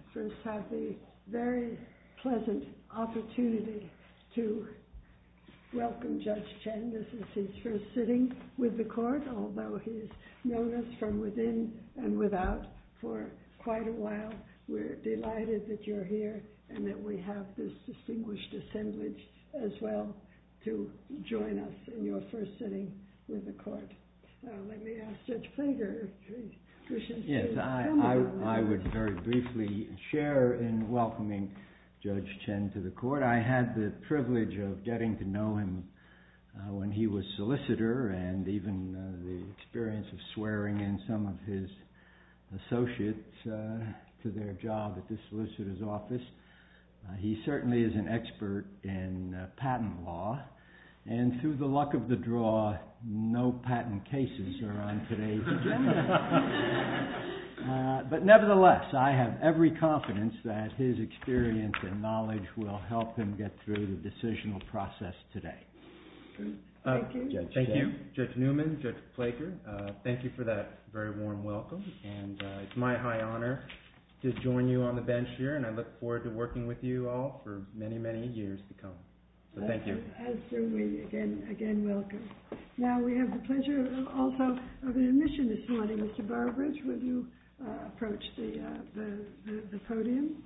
first have the very pleasant opportunity to welcome Judge Chen. This is his first sitting with the court, although he's known us from within and without for quite a while. We're delighted that you're here and that we have this distinguished assemblage as well to join us in your first sitting with the court. Let me ask Judge Plager if he wishes to comment. I would very briefly share in welcoming Judge Chen to the court. I had the privilege of getting to know him when he was solicitor, and even the experience of swearing in some of his associates to their job at the solicitor's office. He certainly is an expert in patent law, and through the luck of the draw, no patent cases are on today's agenda. But nevertheless, I have every confidence that his experience and knowledge will help him get through the decisional process today. Thank you. Thank you, Judge Newman, Judge Plager. Thank you for that very warm welcome, and it's my high honor to join you on the bench here, and I look forward to working with you all for many, many years to come. So thank you. As do we. Again, welcome. Now we have the pleasure also of an admission this morning. Mr. Burbridge, will you approach the podium?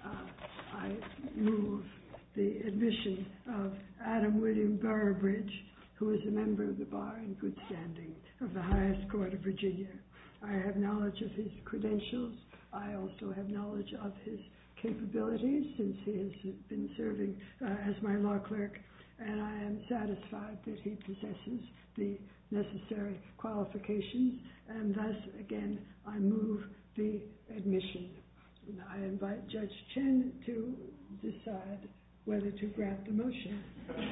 I move the admission of Adam William Burbridge, who is a member of the bar in good standing of the highest court of Virginia. I have knowledge of his credentials. I also have knowledge of his capabilities since he has been serving as my law clerk, and I am satisfied that he possesses the necessary qualifications, and thus, again, I move the admission. And I invite Judge Chen to decide whether to grant the motion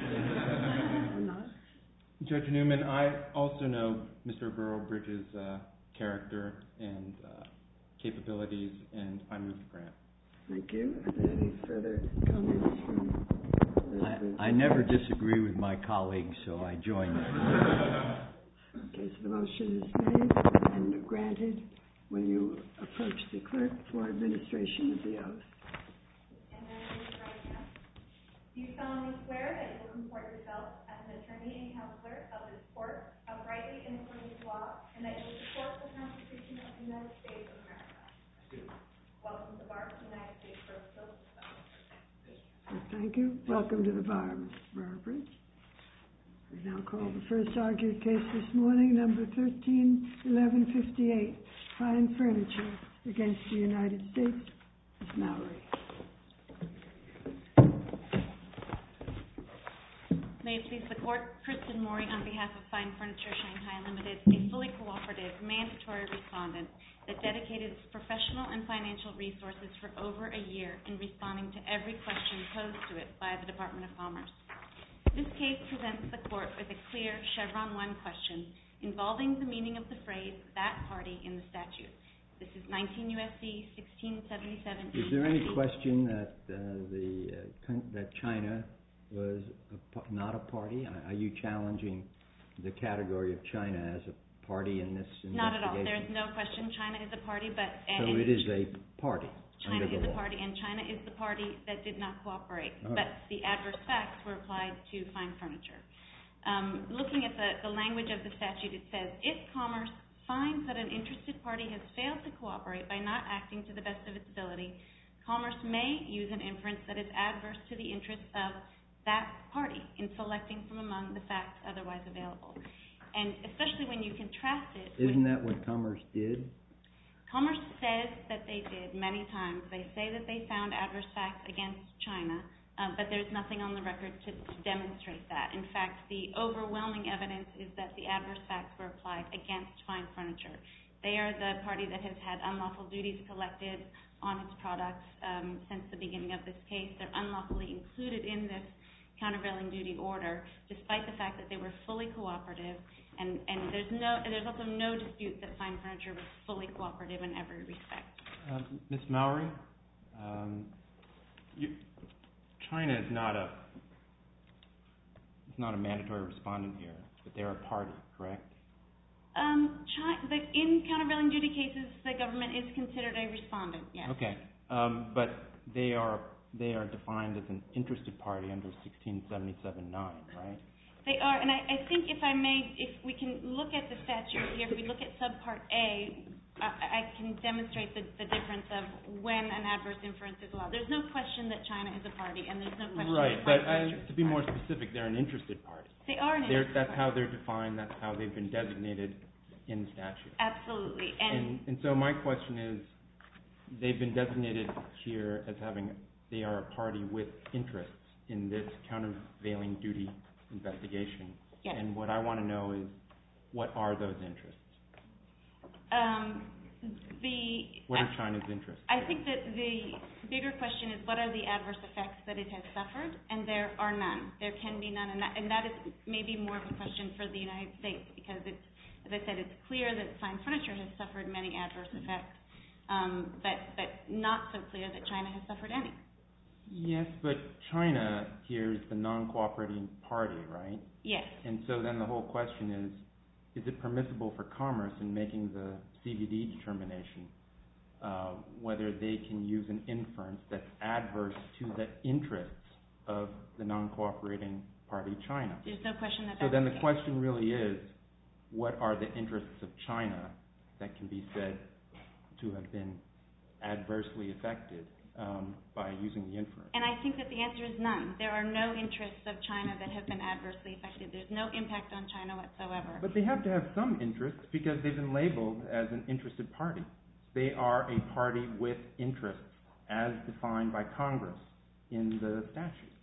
or not. Judge Newman, I also know Mr. Burbridge's character and capabilities, and I move the grant. Thank you. Are there any further comments from I never disagree with my colleagues, so I join them. Okay, so the motion is made and granted. Will you approach the clerk for administration of the oath? And then right now, do you solemnly swear that you will comport yourself as an attorney and counselor of this court uprightly in accordance with law, and that you will support the Constitution of the United States of America? I do. Welcome to the bar of the United States Court of Appeals. Thank you. Welcome to the bar, Mr. Burbridge. We now call the first argued case this morning, number 13-1158, Fine Furniture against the United States. Ms. Mowry. May it please the Court, Kristen Mori on behalf of Fine Furniture Shanghai Limited, a fully cooperative, mandatory respondent that dedicated its professional and financial resources for over a year in responding to every question posed to it by the Department of Commerce. This case presents the Court with a clear Chevron 1 question involving the meaning of the phrase, that party, in the statute. This is 19 U.S.C. 1677. Is there any question that that China was not a party? Are you challenging the category of China as a party in this investigation? Not at all. There is no question China is a party, but... So it is a party. China is a party, and China is the party that did not cooperate. Right. But the adverse facts were applied to Fine Furniture. Looking at the language of the statute, it says, if Commerce finds that an interested party has failed to cooperate by not acting to the best of its ability, Commerce may use an inference that is adverse to the interests of that party in selecting from among the facts otherwise available. And especially when you contrast it with... Isn't that what Commerce did? Commerce says that they did many times. They say that they found adverse facts against China, but there's nothing on the record to demonstrate that. In fact, the overwhelming evidence is that the adverse facts were applied against Fine Furniture. They are the party that has had unlawful duties collected on its products since the beginning of this case. They're unlawfully included in this countervailing duty order, despite the fact that they were fully cooperative, and there's also no dispute that Fine Furniture was fully cooperative in every respect. Ms. Mowry, China is not a mandatory respondent here, but they're a party, correct? In countervailing duty cases, the government is considered a respondent, yes. Okay. But they are defined as an interested party under 1677-9, right? They are, and I think if we can look at the statute here, if we look at subpart A, I can demonstrate the difference of when an adverse inference is allowed. There's no question that China is a party, and there's no question right, that but to be more specific, they're an interested party. They are an interested That's party. how they're defined. That's how they've been designated in the statute. Absolutely. And so my question is, they've been designated here as they are a party with interests in this countervailing duty investigation. Yes. And what I want to know is, what are those interests? What are China's interests? I think that the bigger question is, what are the adverse effects that it has suffered? And there are none. There can be none. And that is maybe more of a question for the United States, because it's, as I said, it's clear that fine furniture has suffered many adverse effects, but not so clear that China has suffered any. Yes, but China here is the non-cooperating party, right? Yes. And so then the whole question is it permissible for Commerce in making the CVD determination whether they can use an inference that's adverse to the interests of the non-cooperating party, China? There's no question that So that's then the the case. question really is, what are the interests of China that can be said to have been adversely affected by using the inference? And I think that the answer is none. There are no interests of China that have been adversely affected. There's no impact on China whatsoever. But they have to have some interest because they've been labeled as an interested party. They are a party with interests as defined by Congress in the statute.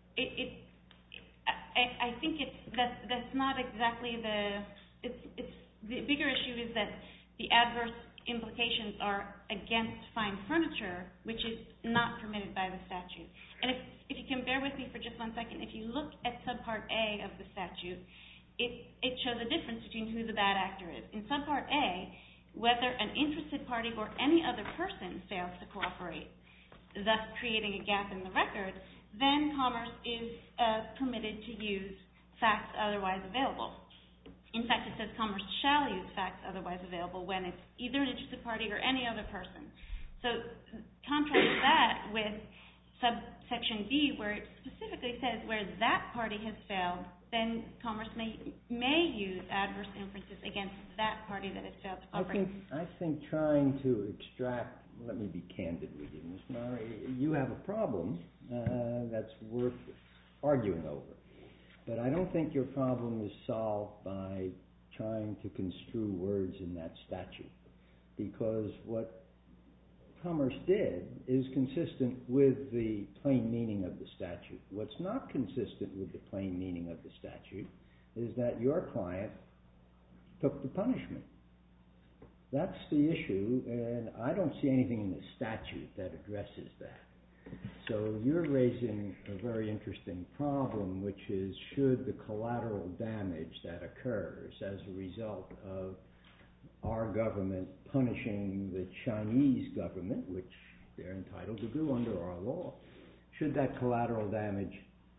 I think that's not exactly the bigger issue is that the adverse implications are against fine furniture, which is not permitted by the statute. And if you can bear with me for just 1 second, if you look at subpart A of the statute, it shows a difference between who the bad actor is. In subpart A, whether an interested party or any other person fails to cooperate, thus creating a gap in the record, then Commerce is permitted to use facts otherwise available. In fact, it says Commerce shall use facts otherwise available when it's either an interested party or any other person. So contrast that with subsection B, where it specifically says where that party has failed, then Commerce may use adverse inferences against that party that has failed to cooperate. I think trying to extract, let me be candid with you, Ms. Murray, you have a problem that's worth arguing over. But I don't think your problem is solved by trying to construe words in that statute, because what Commerce did is consistent with the plain meaning of the statute. What's not consistent with the plain meaning of the statute is that your client took the punishment. That's the issue, and I don't see anything in the statute that addresses that. So you're raising a very interesting problem, which is, should the collateral damage that occurs as a result of our government punishing the Chinese government, which they're entitled to do under our law, should that collateral damage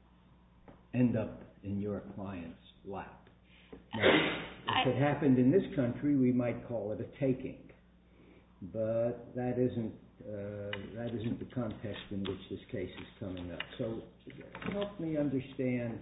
end up in your client's lap? Now, if it happened in this country, we might call it a taking, but that isn't the context in which this case is coming up. So help me understand,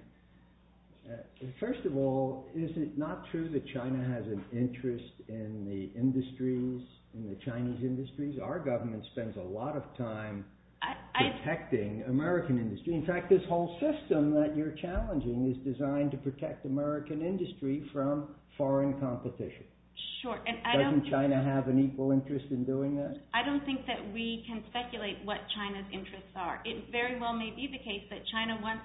first of all, is it not true that China has an interest in the industries, in the Chinese industries? Our government spends a lot of time protecting American industry. In fact, this whole system that you're challenging is designed to protect American industry from foreign competition. Sure. And doesn't China have an equal interest in doing that? I don't think that we can speculate what China's interests are. It very well may be the case that China wants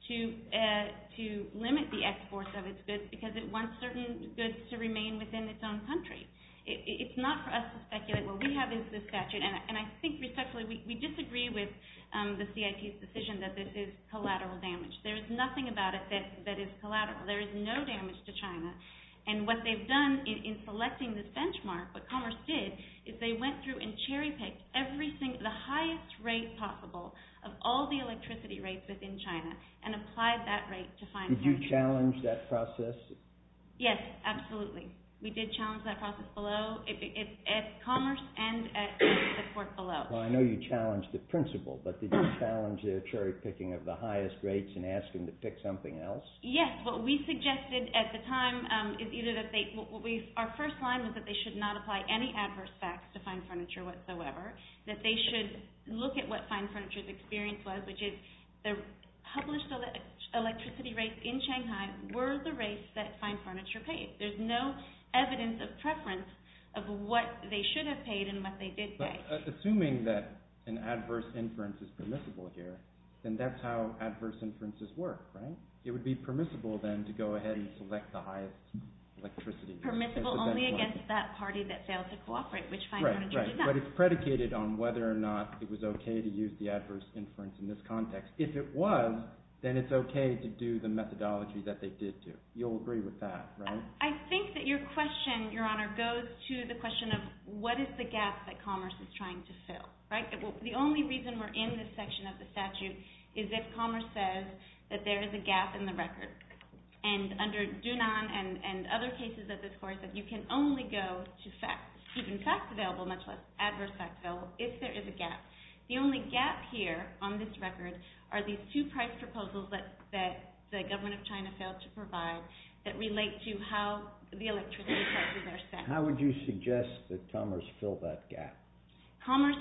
to limit the exports of its goods because it wants certain goods to remain within its own country. It's not for us to speculate. What we have is the statute, and I think respectfully we disagree with the CIT's decision that this is collateral damage. There is nothing about it that is collateral. There is no damage to China. And what they've done in selecting this benchmark, what Commerce did, is they went through and cherry-picked the highest rate possible of all the electricity rates within China and applied that rate to fine furniture. Did you challenge that process? Yes, absolutely. We did challenge that process below at Commerce and at the Court court below. Well, I know you challenged the principle, but did you challenge their cherry picking of the highest rates and ask them to pick something else? Yes, what we suggested at the time is either that our first line was that they should not apply any adverse facts to fine furniture whatsoever, that they should look at what fine furniture's experience was, which is the published electricity rates in Shanghai were the rates that fine furniture paid. There's no evidence of preference of what they should have paid and what they did pay. But assuming that an adverse inference is permissible here, then that's how adverse inferences work, right? It would be permissible then to go ahead and select the highest electricity rate. Permissible only against that party that failed to cooperate, which fine furniture did not. But it's predicated on whether or not it was okay to use the adverse inference in this context. If it was, then it's okay to do the methodology that they did do. You'll agree with that, right? I think that your question, Your Honor, goes to the question of what is the gap that Commerce is trying to fill, right? The only reason we're in this section of the statute is if Commerce says that there is a gap in the record. And under Dunan and other cases that this Court said, you can only go to facts, even facts available, much less adverse facts available, if there is a gap. The only gap here on this record are these two price proposals that the government of China failed to provide that relate to how the electricity prices are set. How would you suggest that Commerce fill that gap? Commerce,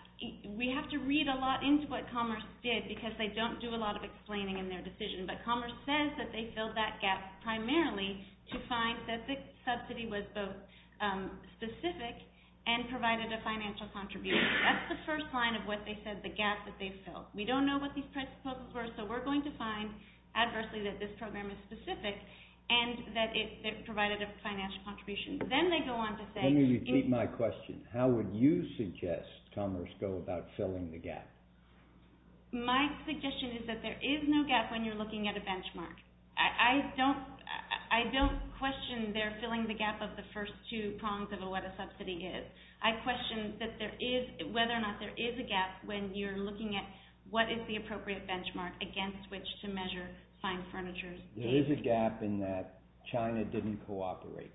we have to read a lot into what Commerce did because they don't do a lot of explaining in their decision. But Commerce says that they filled that gap primarily to find that the subsidy was both specific and provided a financial contribution. That's the first line of what they said, the gap that they filled. We don't know what these price proposals were, so we're going to find adversely that this program is specific and that it provided a financial contribution. Then they go on to say... Let me repeat my question. How would you suggest Commerce go about filling the gap? My suggestion is that there is no gap when you're looking at a benchmark. I don't question their filling the gap of the first two prongs of what a subsidy is. I question that whether or not there is a gap when you're looking at what is the appropriate benchmark against which to measure fine furniture's gain. There is a gap in that China didn't cooperate.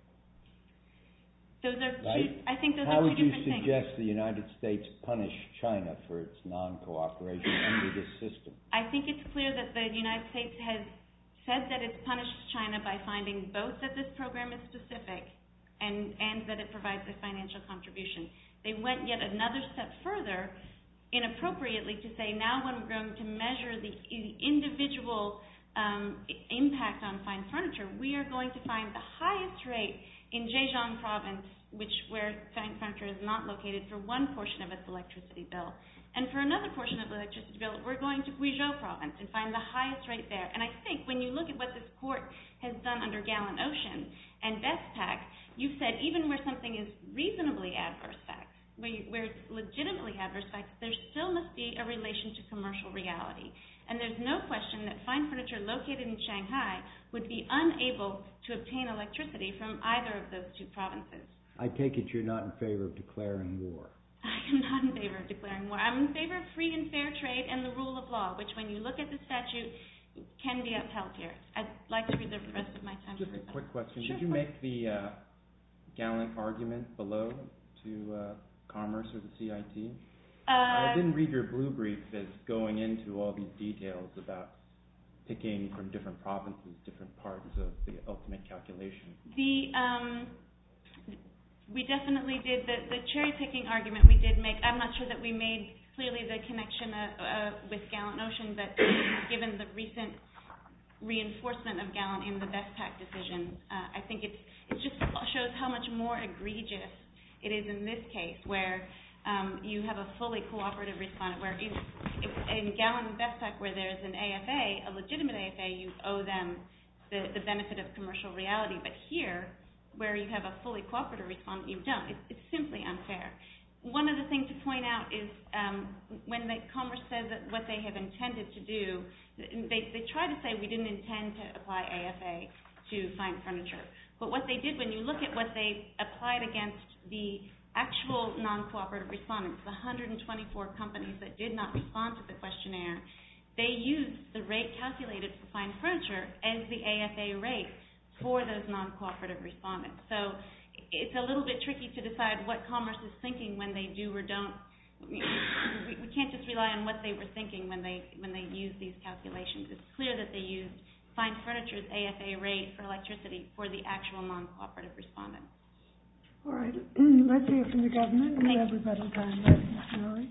Those are right? I think those How are two would you different things. suggest the United States punish China for its non-cooperation under this system? I think it's clear that the United States has said that it's punished China by finding both that this program is specific and that it provides a financial contribution. They went yet another step further, inappropriately, to say now when we're going to measure the individual impact on fine furniture, we are going to find the highest rate in Zhejiang province, where fine furniture is not located, for one portion of its electricity bill. And for another portion of the electricity bill, we're going to Guizhou province and find the highest rate there. And I think when you look at what this court has done under Gallant Ocean and BestPac, you've said even where something is reasonably adverse facts, where it's legitimately adverse facts, there still must be a relation to commercial reality. And there's no question that fine furniture located in Shanghai would be unable to obtain electricity from either of those two provinces. I take it you're not in favor of declaring war. I am not in favor of declaring war. I'm in favor of free and fair trade and the rule of law, which when you look at the statute, can be upheld here. I'd like to reserve the rest of my time. Just a quick question. Sure. Did you make the Gallant argument below to Commerce or the CIT? I didn't read your blue brief as going into all these details about picking from different provinces, different parts of the ultimate calculation. We definitely did. The cherry-picking argument we did make, I'm not sure that we made clearly the connection with Gallant Ocean, but given the recent reinforcement of Gallant in the BestPac decision, I think it just shows how much more egregious it is in this case, where you have a fully cooperative respondent, where in Gallant and BestPac, where there's an AFA, a legitimate AFA, you owe them the benefit of commercial reality. But here, where you have a fully cooperative respondent, you don't. It's simply unfair. One of the things to point out is when Commerce says that what they have intended to do, they try to say we didn't intend to apply AFA to fine furniture. But what they did, when you look at what they applied against the actual non-cooperative respondents, the 124 companies that did not respond to the questionnaire, they used the rate calculated for fine furniture as the AFA rate for those non-cooperative respondents. So it's a little bit tricky to decide what Commerce is thinking when they do or don't we can't just rely on what they were thinking when they used these calculations. It's clear that they used Fine Furniture's AFA rate for electricity for the actual non-cooperative respondents. All right. Let's hear from the government. We have rebuttal time left, Mr. Norrie.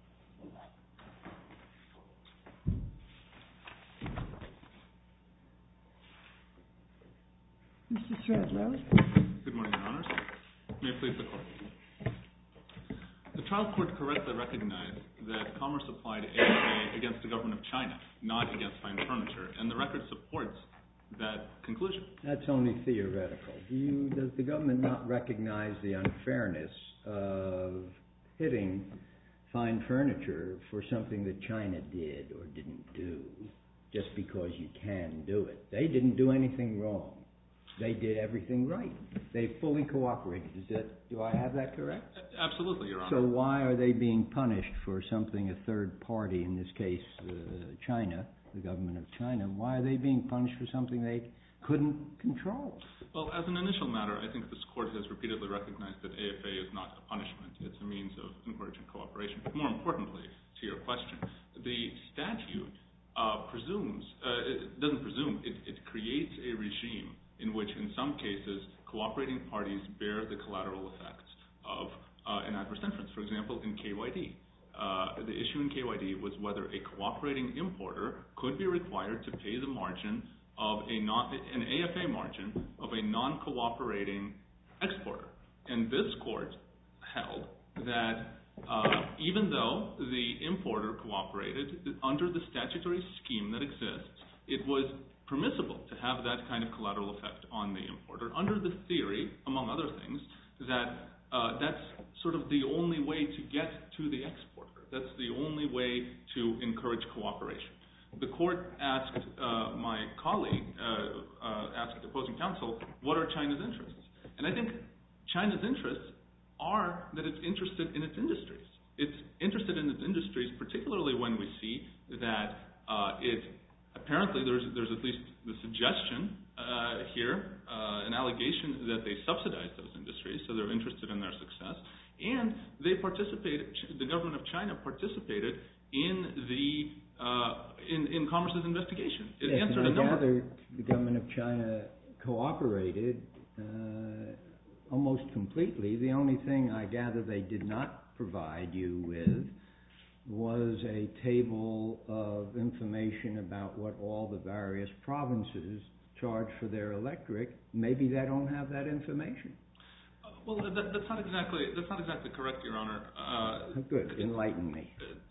Mr. Stradlow. Good morning, Your Honors. May it please the Court. The trial court correctly recognized that Commerce applied AFA against the government of China, not against Fine Furniture, and the record supports that conclusion. That's only theoretical. Does the government not recognize the unfairness of hitting Fine Furniture for something that China did or didn't do just because you can do it? They didn't do anything wrong. They did everything right. They fully cooperated. Do I have that correct? Absolutely, Your Honor. So why are they being punished for something a third party, in this case China, the government of China, why are they being punished for something they couldn't control? Well, as an initial matter, I think this Court has repeatedly recognized that AFA is not a punishment. It's a means of encouraging cooperation. But more importantly, to your question, the statute it creates a regime in which, in some cases, cooperating parties bear the collateral effects of an adverse inference. For example, in KYD. The issue in KYD was whether a cooperating importer could be required to pay the margin of an AFA margin of a non-cooperating exporter. And this Court held that even though the importer cooperated, under the statutory scheme that exists, it was permissible to have that kind of collateral effect on the importer under the theory, among other things, that that's sort of the only way to get to the exporter. That's the only way to encourage cooperation. The Court asked my colleague, asked the opposing counsel, what are China's interests? And I think China's interests are that it's interested in its industries. It's interested in its industries, particularly when we see that apparently there's at least the suggestion here, an allegation that they subsidize those industries, so they're interested in their success. And they participated, the government of China participated in Commerce's investigation. It answered a number. I gather the government of China cooperated almost completely. The only thing I gather they did not provide you with was a table of information about what all the various provinces charge for their electric. Maybe they don't have that information. Well, that's not exactly correct, Your Honor. Good. Enlighten me.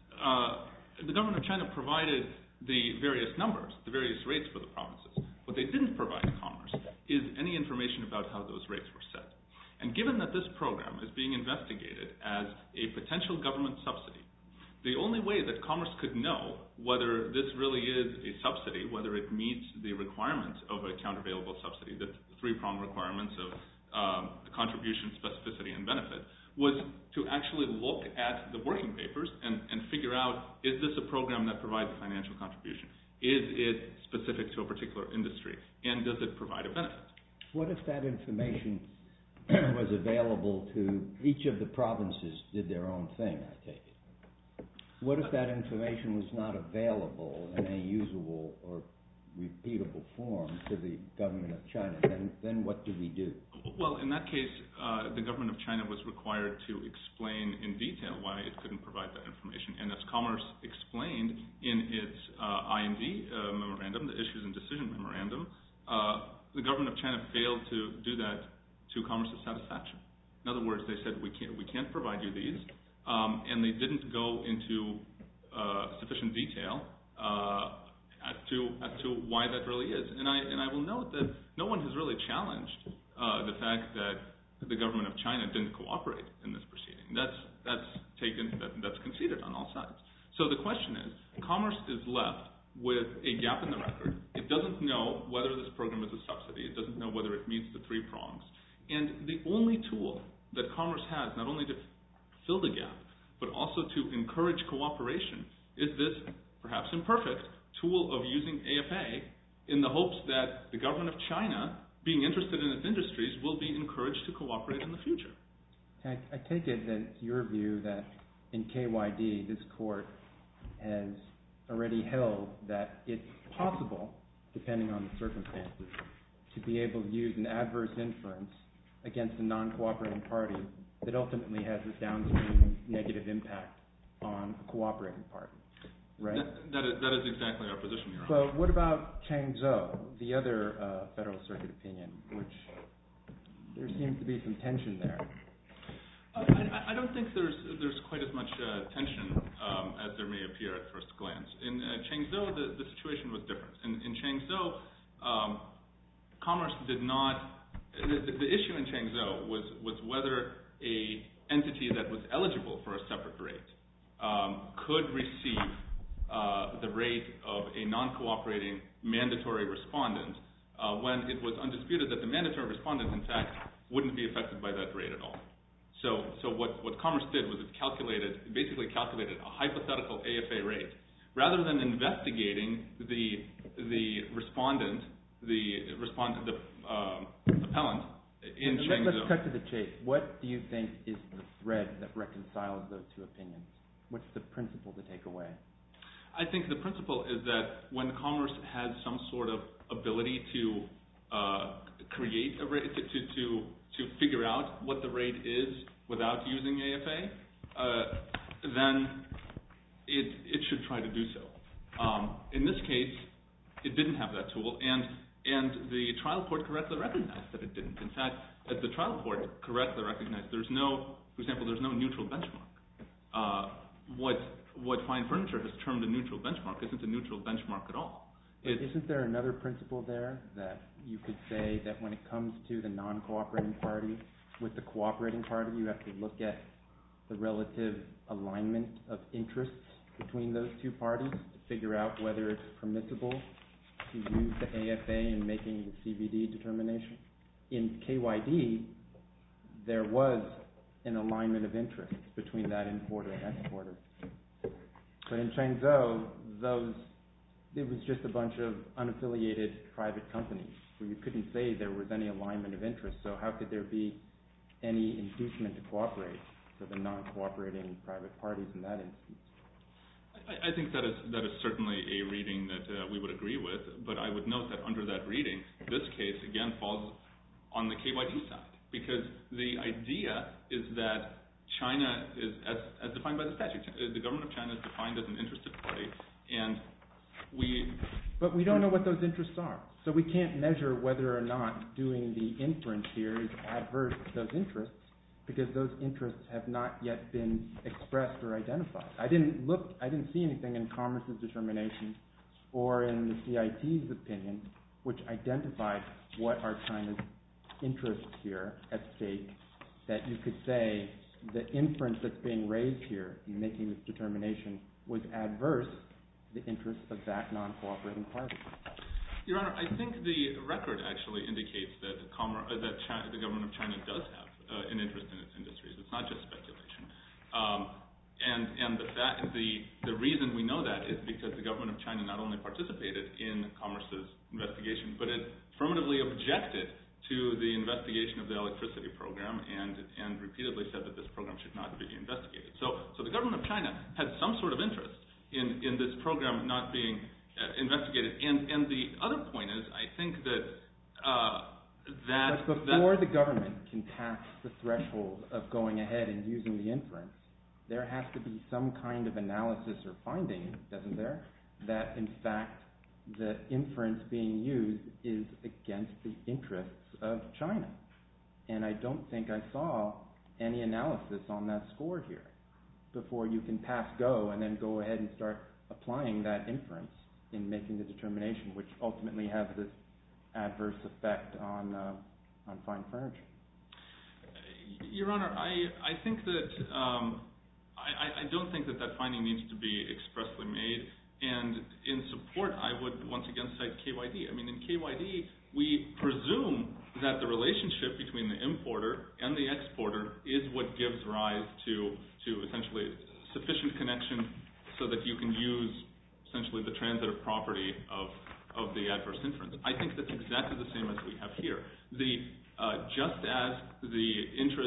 The government of China provided the various numbers, the various rates for the provinces. What they didn't provide Commerce is any information about how those rates were set. And given that this program is being investigated as a potential government subsidy, the only way that Commerce could know whether this really is a subsidy, whether it meets the requirements of a countervailable subsidy, the three-pronged requirements of contribution, specificity, and benefit, was to actually look at the working papers and figure out, is this a program that provides a financial contribution? Is it specific to a particular industry? And does it provide a benefit? What if that information was available to each of the provinces did their own thing, I take it? What if that information was not available in a usable or repeatable form to the government of China? Then what do we do? Well, in that case, the government of China was required to explain in detail why it couldn't provide that information. And as Commerce explained in its IND memorandum, the Issues and Decision Memorandum, the government of China failed to do that to Commerce's satisfaction. In other words, they said, we can't provide you these, and they didn't go into sufficient detail as to why that really is. And I will note that no one has really challenged the fact that the government of China didn't cooperate in this proceeding. That's conceded on all sides. So the question is, Commerce is left with a gap in the record. It doesn't know whether this program is a subsidy. It doesn't know whether it meets the three prongs. And the only tool that Commerce has, not only to fill the gap, but also to encourage cooperation, is this, perhaps imperfect, tool of using AFA in the hopes that the government of China, being interested in its industries, will be encouraged to cooperate in the future. I take it that it's your view that in KYD, this court has already held that it's possible, depending on the circumstances, to be able to use an adverse inference against a non-cooperating party that ultimately has a downstream negative impact on a cooperating party, right? That is exactly our position, Your Honor. So what about Chang Zhou, the other Federal Circuit opinion, which there seems to be some tension there? I don't think there's quite as much tension as there may appear at first glance. In Chang Zhou, the situation was different. In Chang Zhou, Commerce did not. The issue in Chang Zhou was whether a entity that was eligible for a separate rate could receive the rate of a non-cooperating mandatory respondent when it was undisputed that the mandatory respondent, in fact, wouldn't be affected by that rate at all. So what Commerce did was it basically calculated a hypothetical AFA rate. Rather than investigating the respondent, the appellant in Chang Zhou. Let's cut to the chase. What do you think is the thread that reconciles those two opinions? What's the principle to take away? I think the principle is that when Commerce has some sort of ability to create a rate, to figure out what the rate is without using AFA, then it should try to do so. In this case, it didn't have that tool, and the trial court correctly recognized that it didn't. In fact, as the trial court correctly recognized, there's no neutral benchmark. What Fine Furniture has termed a neutral benchmark isn't a neutral benchmark at all. Isn't there another principle there that you could say that when it comes to the non-cooperating party, with the cooperating party, you have to look at the relative alignment of interests between those two parties to figure out whether it's permissible to use the AFA in making the CVD determination? In KYD, there was an alignment of interests between that importer and exporter. But in Chang Zhou, it was just a bunch of unaffiliated private companies where you couldn't say there was any alignment of interest. So how could there be any inducement to cooperate for the non-cooperating private parties in that instance? I think that is certainly a reading that we would agree with, but I would note that under that reading, this case again falls on the KYD side, because the idea is that China is, as defined by the statute, the government of China is defined as an interested party, and But we don't know what those interests are, so we can't measure whether or not doing the inference here is adverse to those interests, because those interests have not yet been expressed or identified. I didn't see anything in Commerce's determination or in the CIT's opinion which identified what are China's interests here at stake, that you could say the inference that's being raised here in making this determination was adverse to the interests of that non-cooperating party. Your Honor, I think the record actually indicates that the government of China does have an interest in its industries. It's not just speculation. And the reason we know that is because the government of China not only participated in Commerce's investigation, but it affirmatively objected to the investigation of the electricity program and repeatedly said that this program should not be investigated. So the government of China had some sort of interest in this program not being investigated. And the other point is, I think that But before the government can pass the threshold of going ahead and using the inference, there has to be some kind of analysis or finding, doesn't there, that in fact the inference being used is against the interests of China. And I don't think I saw any analysis on that score here before you can pass go and then go ahead and start applying that inference in making the determination, which ultimately has this adverse effect on Fine Furniture. Your Honor, I think that I don't think that finding needs to be expressly made. And in support, I would once again cite KYD. I mean, in KYD, we presume that the relationship between the importer and the exporter is what gives rise to essentially sufficient connection so that you can use essentially the transitive property of the adverse inference. I think that's exactly the same as we have here. Just as the interest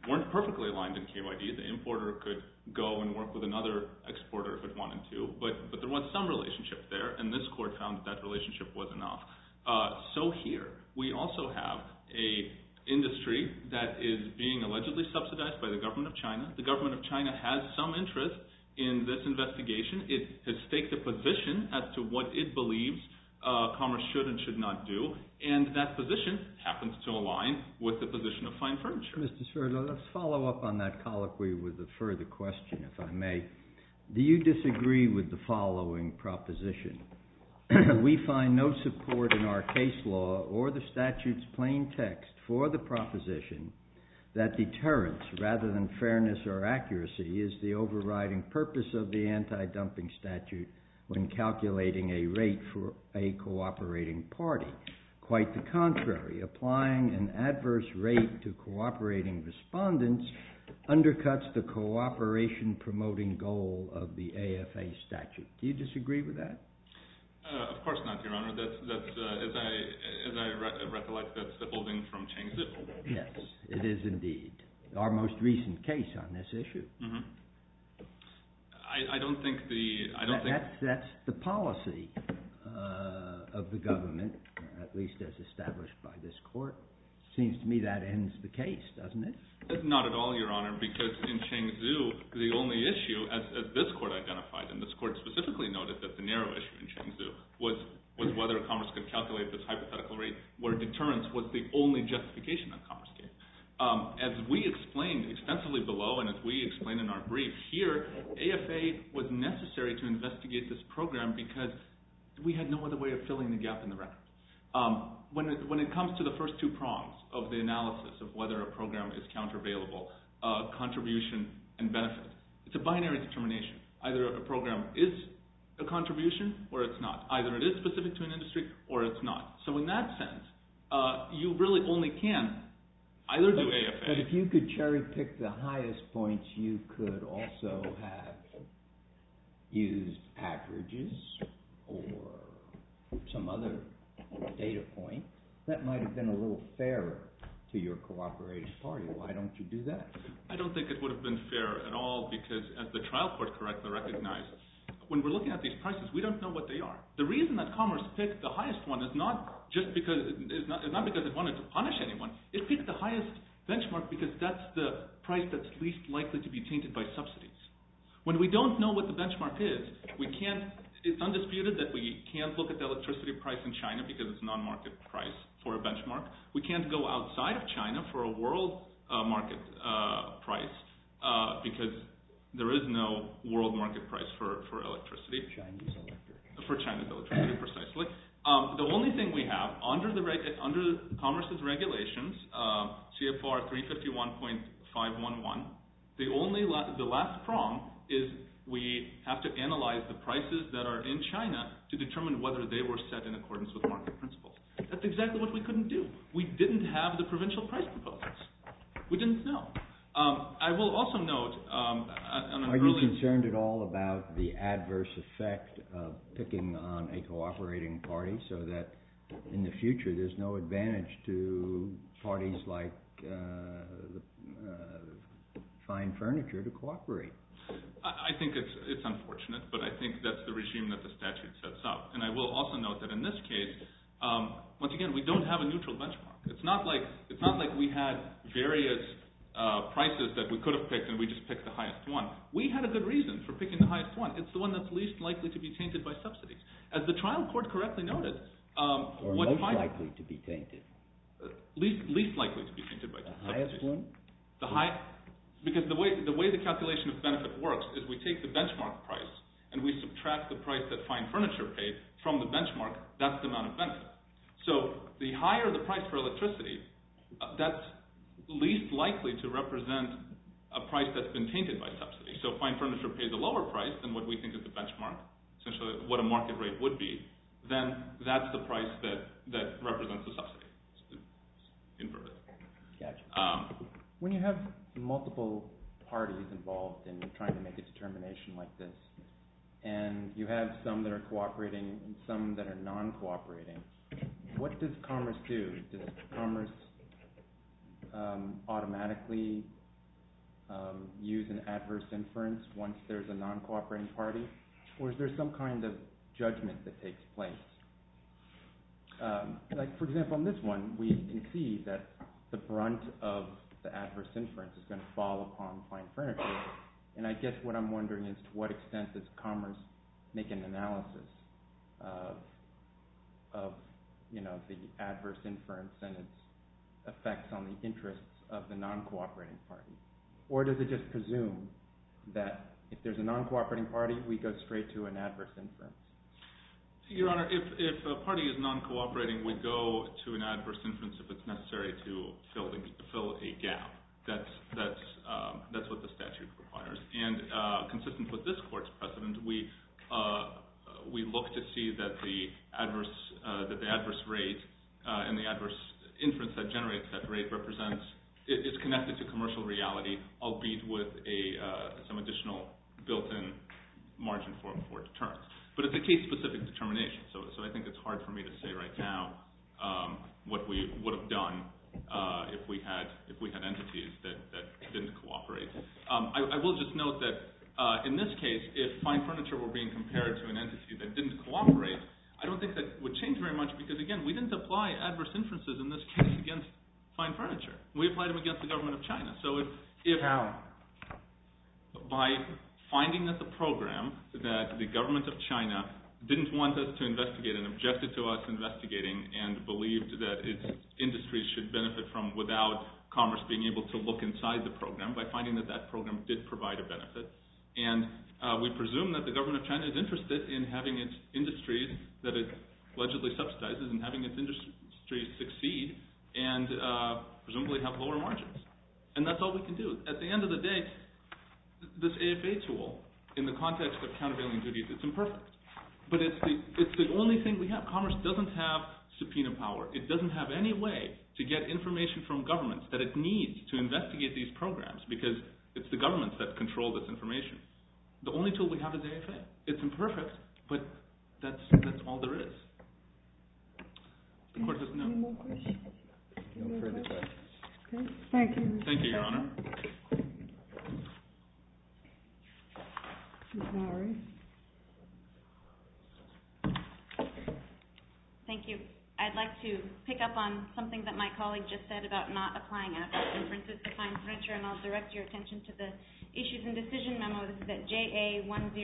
weren't perfectly aligned in KYD. The importer could go and work with another exporter if it wanted to, but there was some relationship there, and this court found that relationship was enough. So here, we also have a industry that is being allegedly subsidized by the government of China. The government of China has some interest in this investigation. It has staked a position as to what it believes Commerce should and should not do, and that position happens to align with the position of Fine Furniture. Mr. Sverdlov, let's follow up on that colloquy with a further question, if I may. Do you disagree with the following proposition? We find no support in our case law or the statute's plain text for the proposition that deterrence, rather than fairness or accuracy, is the overriding purpose of the anti-dumping statute when calculating a rate for a cooperating party. Quite the contrary, applying an adverse rate to cooperating respondents undercuts the cooperation-promoting goal of the AFA statute. Do you disagree with that? Of course not, Your Honor. That's as I recollect, that's the holding from Chengzu. Yes, it is indeed. Our most recent case on this issue. Mm-hmm. I don't think that's the policy of the government, at least as established by this court. Seems to me that ends the case, doesn't it? Not at all, Your Honor, because in Chengzu, the only issue, as this court identified, and this court specifically noted that the narrow issue in Chengzu was whether Commerce could calculate this hypothetical rate where deterrence was the only justification that Commerce gave. As we explained extensively below, and as we explained in our brief, here, AFA was necessary to investigate this program because we had no other way of filling the gap in the record. When it comes to the first two prongs of the analysis of whether a program is countervailable, contribution and benefit, it's a binary determination. Either a program is a contribution or it's not. Either it is specific to an industry or it's not. So in that sense, you really only can either do AFA. But if you could cherry pick the highest points, you could also have used averages or some other data point that might have been a little fairer to your cooperating party. Why don't you do that? I don't think it would have been fair at all because, as the trial court correctly recognized, when we're looking at these prices, we don't know what they are. The reason that Commerce picked the highest one is not just because it wanted to punish anyone. It picked the highest benchmark because that's the price that's least likely to be tainted by subsidies. When we don't know what the benchmark is, it's undisputed that we can't look at the electricity price in China because it's a non-market price for a benchmark. We can't go outside of China for a world market price because there is no world market price for electricity. Chinese electric. For China's electricity, precisely. The only thing we have under Commerce's regulations, CFR 351.511, the last prong is we have to analyze the prices that are in China to determine whether they were set in accordance with market principles. That's exactly what we couldn't do. We didn't have the provincial price proposals. We didn't know. I will also note... Are you concerned at all about the adverse effect of picking on a cooperating party so that in the future there's no advantage to parties like Fine Furniture to cooperate? I think it's unfortunate, but I think that's the regime that the statute sets up. And I will also note that in this case, once again, we don't have a neutral benchmark. It's not like we had various prices that we could have picked and we just picked the highest one. We had a good reason for picking the highest one. It's the one that's least likely to be tainted by subsidies. As the trial court correctly noted... or most likely to be tainted. Least likely to be tainted by subsidies. The highest one? Because the way the calculation of benefit works is we take the benchmark price and we subtract the price that Fine Furniture paid from the benchmark. That's the amount of benefit. So the higher the price for electricity, that's least likely to represent a price that's been tainted by subsidy. So Fine Furniture pays a lower price than what we think is the benchmark, essentially what a market rate would be, then that's the price that represents the subsidy. Inverted. Gotcha. When you have multiple parties involved in trying to make a determination like this, and you have some that are cooperating and some that are non-cooperating, what does Commerce do? Does Commerce automatically use an adverse inference once there's a non-cooperating party, or is there some kind of judgment that takes place? Like, for example, in this one, we can see that the brunt of the adverse inference is going to fall upon Fine Furniture, and I guess what I'm wondering is to what extent does Commerce make an analysis of the adverse inference and its effects on the interests of the non-cooperating party? Or does it just presume that if there's a non-cooperating party, we go straight to an adverse inference? Your Honor, if a party is non-cooperating, we go to an adverse inference if it's necessary to fill a gap. That's what the statute requires. And consistent with this Court's precedent, we look to see that the adverse rate and the adverse inference that generates that rate is connected to commercial reality, albeit with some additional built-in margin for deterrence. But it's a case-specific determination, so I think it's hard for me to say right now what we would have done if we had entities that didn't cooperate. I will just note that in this case, if Fine Furniture were being compared to an entity that didn't cooperate, I don't think that would change very much because, again, we didn't apply adverse inferences in this case against Fine Furniture. We applied them against the government of China. So if How? By finding that the program that the government of China didn't want us to investigate and objected to us investigating and believed that its industries should benefit from without Commerce being able to look inside the program, by finding that that program did provide a benefit. And we presume that the government of China is interested in having its industries that it allegedly subsidizes and having its industries succeed and presumably have lower margins. And that's all we can do. At the end of the day, this AFA tool, in the context of countervailing duties, it's imperfect. But it's the only thing we have. Commerce doesn't have subpoena power. It doesn't have any way to get information from governments that it needs to investigate these programs because it's the governments that control this information. The only tool we have is AFA. It's imperfect, but that's all there is. The Court has no. Any more questions? No further questions. Okay. Thank you. Thank you, Your Honor. Ms. Mowry. Thank you. I'd like to pick up on something that my colleague just said about not applying adverse inferences to Fine Furniture, and I'll direct your attention to the Issues and Decision Memo. This is at JA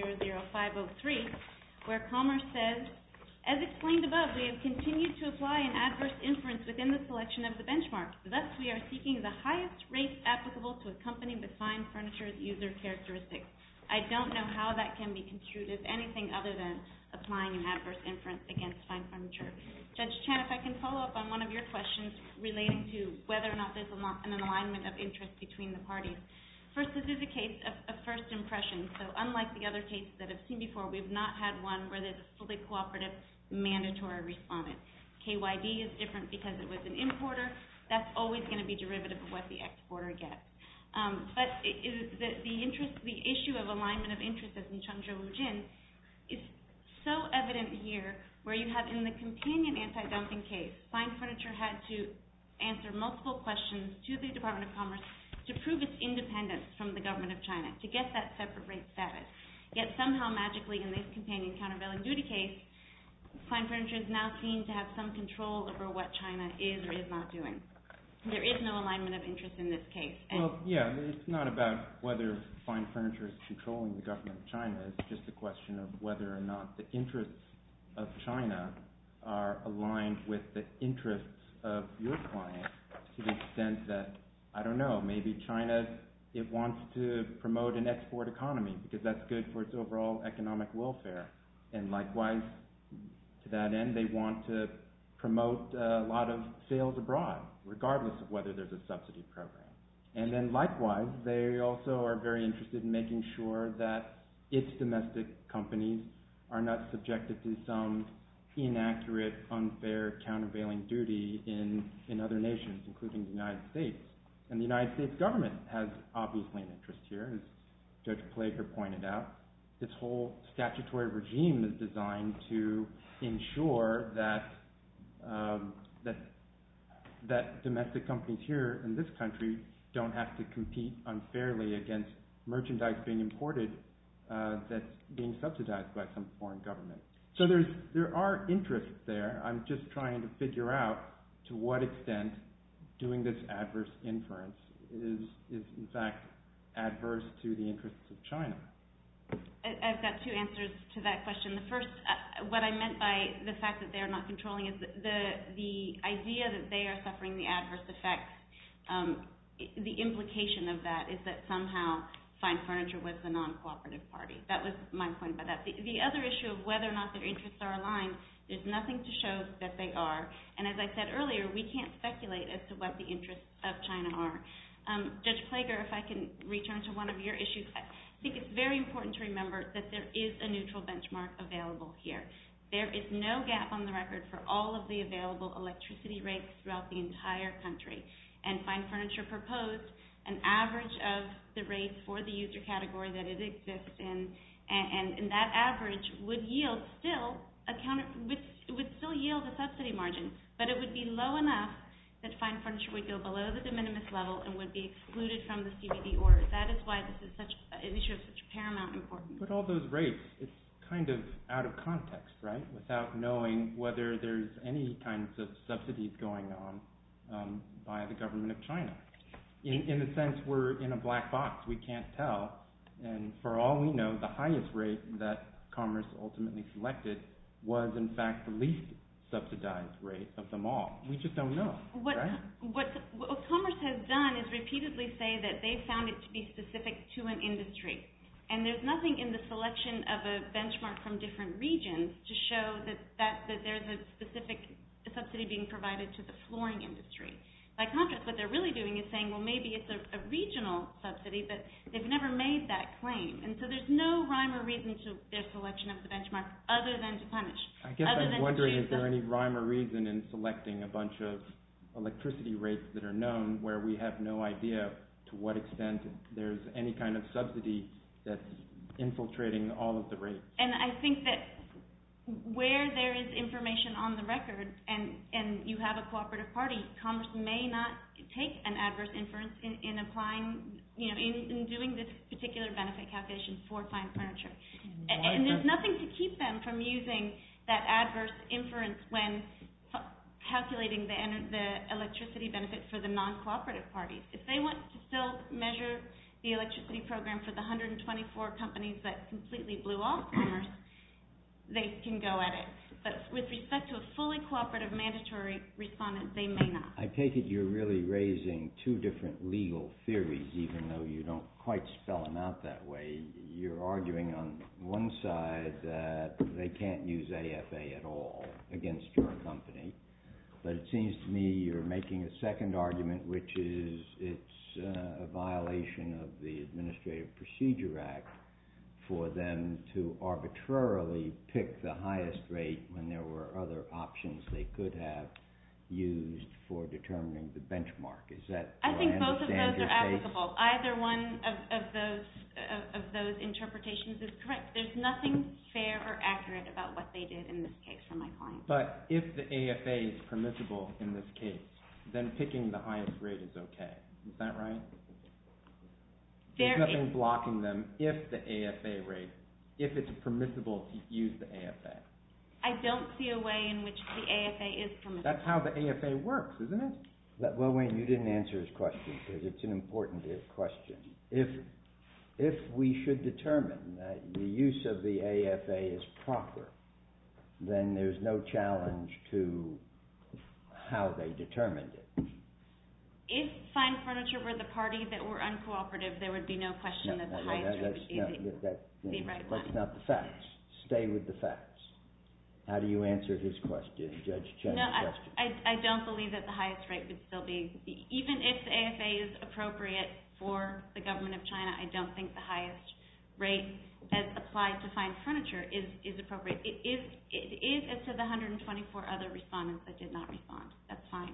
100503, where Commerce says, as explained above, we have continued to apply an adverse inference within the selection of the benchmark. Thus, we are seeking the highest rate applicable to a company with Fine Furniture's user characteristics. I don't know how that can be construed as anything other than applying an adverse inference against Fine Furniture. Judge Chan, if I can follow up on one of your questions relating to whether or not there's an alignment of interest between the parties. First, this is a case of first impression, so unlike the other cases that I've seen before, we've not had one where there's a fully cooperative mandatory respondent. KYD is different because it was an importer. That's always going to be derivative of what the exporter gets. But the issue of alignment of interest, as in Chengzhou Wujin, is so evident here, where you have in the companion anti-dumping case, Fine Furniture had to answer multiple questions to the Department of Commerce to prove its independence from the government of China, to get that separate rate status. Yet somehow magically in this companion countervailing duty case, Fine Furniture is now seen to have some control over what China is or is not doing. There is no alignment of interest in this case. Well, yeah, it's not about whether Fine Furniture is controlling the government of China. It's just a question of whether or not the interests of China are aligned with the interests of your client, to the extent that, I don't know, maybe China, it wants to promote an export economy because that's good for its overall economic welfare. And likewise, to that end, they want to promote a lot of sales abroad, regardless of whether there's a subsidy program. And then likewise, they also are very interested in making sure that its domestic companies are not subjected to some inaccurate, unfair, countervailing duty in other nations, including the United States. And the United States government has obviously an interest here, as Judge Plager pointed out. This whole statutory regime is designed to ensure that that domestic companies here in this country don't have to compete unfairly against merchandise being imported that's being subsidized by some foreign government. So there are interests there. I'm just trying to figure out to what extent doing this adverse inference is in fact adverse to the interests of China. I've got two answers to that question. The first, what I meant by the fact that they're not controlling is the idea that they are suffering the adverse effects. The implication of that is that somehow Fine Furniture was the non-cooperative party. That was my point about that. The other issue of whether or not their interests are aligned, there's nothing to show that they are. And as I said earlier, we can't speculate as to what the interests of China are. Judge Plager, if I can return to one of your issues, I think it's very important to remember that there is a neutral benchmark available here. There is no gap on the record for all of the available electricity rates throughout the entire country. And Fine Furniture proposed an average of the rates for the user category that it exists in, and that average would yield would still yield a subsidy margin, but it would be low enough that Fine Furniture would go below the de minimis level and would be excluded from the CBD order. That is why this is such an issue of such paramount importance. But all those rates, it's kind of out of context, right? Without knowing whether there's any kinds of subsidies going on by the government of China. In a sense, we're in a black box. We can't tell. And for all we know, the highest rate that Commerce ultimately selected was, in fact, the least subsidized rate of them all. We just don't know. What Commerce has done is repeatedly say that they found it to be specific to an industry. And there's nothing in the selection of a benchmark from different regions to show that there's a specific subsidy being provided to the flooring industry. By contrast, what they're really doing is saying, well, maybe it's a regional subsidy, but they've never made that claim. And so there's no rhyme or reason to their selection of the benchmark other than to punish. I guess I'm wondering, is there any rhyme or reason in selecting a bunch of electricity rates that are known where we have no idea to what extent there's any kind of subsidy that's infiltrating all of the rates? And I think that where there is information on the record and you have a cooperative party, Commerce may not take an adverse inference in applying, in doing this particular benefit calculation for Fine Furniture. And there's nothing to keep them from using that adverse inference when calculating the electricity benefit for the non-cooperative parties. If they want to still measure the electricity program for the 124 companies that completely blew off Commerce, they can go at it. But with respect to a fully cooperative mandatory respondent, they may not. I take it you're really raising two different legal theories, even though you don't quite spell them out that way. You're arguing on one side that they can't use AFA at all against your company. But it seems to me you're making a second argument, which is it's a violation of the Administrative Procedure Act for them to arbitrarily pick the highest rate when there were other options they could have used for determining the benchmark. Is that I think both of those are applicable. Either one of those interpretations is correct. There's nothing fair or accurate about what they did in this case for my client. But if the AFA is permissible in this case, then picking the highest rate is okay. Is that right? There's nothing blocking them if it's permissible to use the AFA. I don't see a way in which the AFA is permissible. That's how the AFA works, isn't it? Well, Wayne, you didn't answer his question because it's an important question. If we should determine that the use of the AFA is proper, then there's no challenge to how they determined it. If Fine Furniture were the party that were uncooperative, there would be no question that the highest rate would be the right one. That's not the facts. Stay with the facts. How do you answer his question, Judge Chen's question? I don't believe that the highest rate would still be, even if the AFA is appropriate for the government of China, I don't think the highest rate as applied to Fine Furniture is appropriate. It is as to the 124 other respondents that did not respond. That's fine.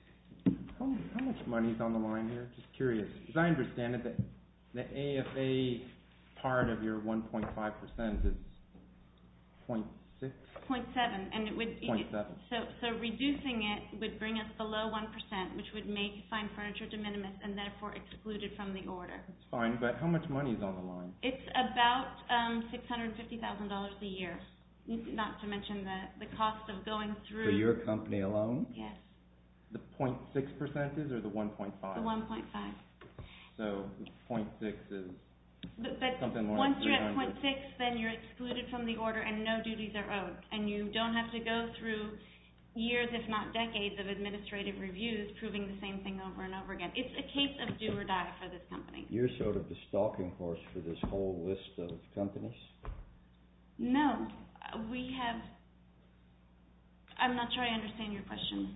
How much money is on the line here? Just curious. As I understand it, the AFA part of your 1.5% is 0.6 0.7, and it would 0.7. So reducing it would bring us below 1%, which would make fine furniture de minimis and therefore excluded from the order. That's fine, but how much money is on the line? It's about $650,000 a year, not to mention the cost of going through. For your company alone? Yes. The 0.6% is, or the 1.5? The 1.5. So the 0.6 is But something more once like you're at 300. 0.6, then you're excluded from the order and no duties are owed. And you don't have to go through years, if not decades, of administrative reviews proving the same thing over and over again. It's a case of do or die for this company. You're sort of the stalking horse for this whole list of companies? No. We have... I'm not sure I understand your question.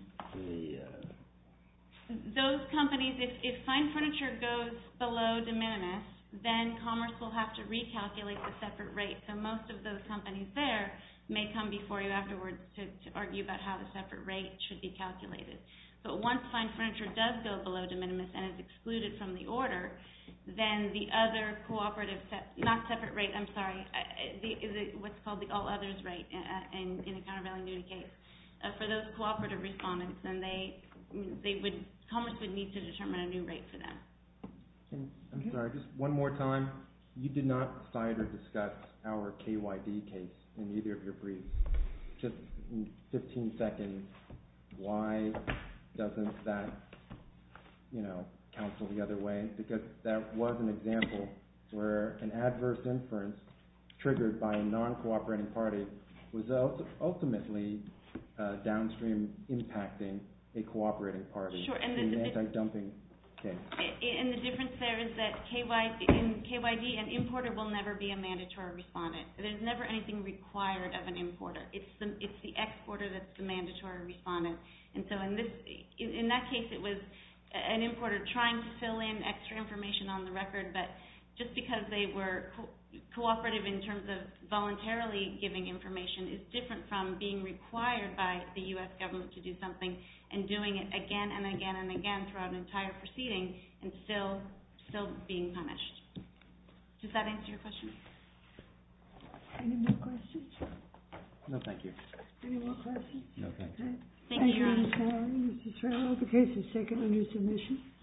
Those companies, if fine furniture goes below de minimis, then Commerce will have to recalculate the separate rate. So most of those companies there may come before you afterwards to argue about how the separate rate should be calculated. But once fine furniture does go below de minimis and is excluded from the order, then the other cooperative, not separate rate, I'm sorry, what's called the all others rate in a countervailing duty case. For those cooperative respondents, then Commerce would need to determine a new rate for them. And I'm sorry, just one more time. You did not cite or discuss our KYD case in either of your briefs. Just in 15 seconds, why doesn't that, counsel the other way? Because that was an example where an adverse inference triggered by a non-cooperating party was ultimately downstream impacting a cooperating party. Sure, and in the anti-dumping case. And the difference there is that in KYD, an importer will never be a mandatory respondent. There's never anything required of an importer. It's the exporter that's the mandatory respondent. And so in that case, it was an importer trying to fill in extra information on the record, but just because they were cooperative in terms of voluntarily giving information is different from being required by the U.S. government to do something and doing it again and again and again throughout an entire proceeding and still being punished. Does that answer your question? Any more questions? No, thank you. Any more questions? No, thank you. Okay. Thank you, Your Honor. Mr. Farrell. The case is taken under submission.